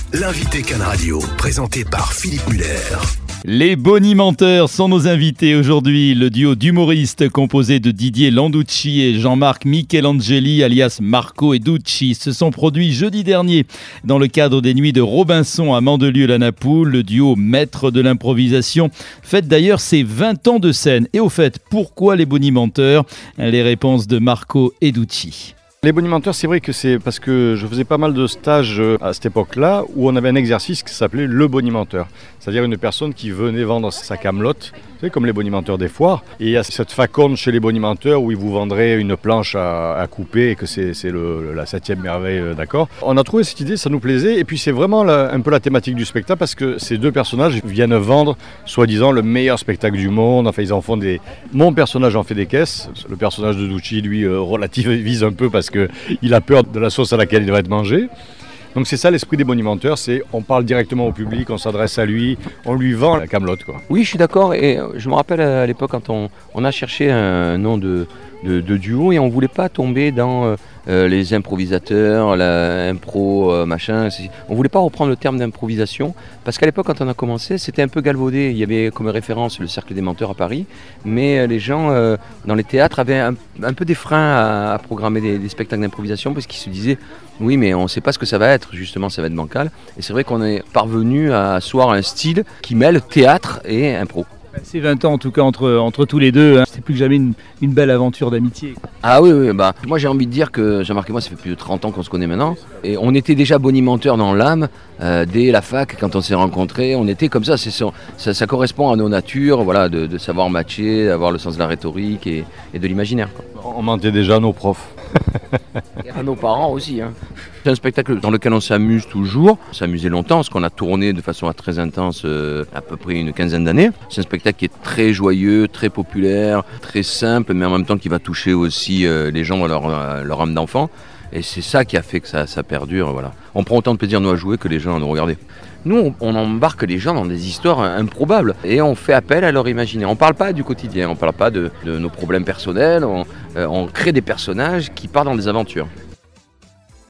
L'invité Cannes Radio, présenté par Philippe Muller. Les bonimenteurs sont nos invités aujourd'hui. Le duo d'humoristes composé de Didier Landucci et Jean-Marc Michelangeli, alias Marco et Ducci, se sont produits jeudi dernier dans le cadre des Nuits de Robinson à Mandelieu-la-Napoule. Le duo maître de l'improvisation fête d'ailleurs ses 20 ans de scène. Et au fait, pourquoi les bonimenteurs ? Les réponses de Marco et Ducci. Les bonimenteurs, c'est vrai que c'est parce que je faisais pas mal de stages à cette époque-là où on avait un exercice qui s'appelait le bonimenteur. C'est-à-dire une personne qui venait vendre sa camelote, vous savez, comme les bonimenteurs des foires. Et il y a cette faconde chez les bonimenteurs où ils vous vendraient une planche à couper et que c'est la 7e merveille, d'accord. On a trouvé cette idée, ça nous plaisait. Et puis c'est vraiment un peu la thématique du spectacle parce que ces deux personnages viennent vendre, soi-disant, le meilleur spectacle du monde. Enfin, ils en font des... Mon personnage en fait des caisses. Le personnage de Ducci, lui, relativise un peu parce qu'il a peur de la sauce à laquelle il va être mangé. Donc c'est ça l'esprit des bonimenteurs, c'est on parle directement au public, on s'adresse à lui, on lui vend la camelote, quoi. Oui, je suis d'accord, et je me rappelle à l'époque quand on a cherché un nom de duo et on ne voulait pas tomber dans les improvisateurs, l'impro, machin. On ne voulait pas reprendre le terme d'improvisation parce qu'à l'époque quand on a commencé c'était un peu galvaudé. Il y avait comme référence le Cercle des Menteurs à Paris, mais les gens dans les théâtres avaient un peu des freins à programmer des spectacles d'improvisation parce qu'ils se disaient oui mais on ne sait pas ce que ça va être, justement ça va être bancal. Et c'est vrai qu'on est parvenu à asseoir un style qui mêle théâtre et impro. C'est 20 ans en tout cas entre tous les deux, hein. C'est plus que jamais une belle aventure d'amitié. Ah oui, moi j'ai envie de dire que Jean-Marc et moi ça fait plus de 30 ans qu'on se connaît maintenant. Et on était déjà bonimenteurs dans l'âme dès la fac quand on s'est rencontrés. On était comme ça, ça correspond à nos natures, voilà, de savoir matcher, d'avoir le sens de la rhétorique et de l'imaginaire, quoi. On mentait déjà à nos profs. Et à nos parents aussi, hein. C'est un spectacle dans lequel on s'amuse toujours, on s'amusait longtemps parce qu'on a tourné de façon très intense à peu près une quinzaine d'années. C'est un spectacle qui est très joyeux, très populaire, très simple, mais en même temps qui va toucher aussi les gens dans leur âme d'enfant. Et c'est ça qui a fait que ça perdure, voilà. On prend autant de plaisir nous à jouer que les gens à nous regarder. Nous, on embarque les gens dans des histoires improbables et on fait appel à leur imaginaire. On ne parle pas du quotidien, on ne parle pas de nos problèmes personnels, on crée des personnages qui partent dans des aventures.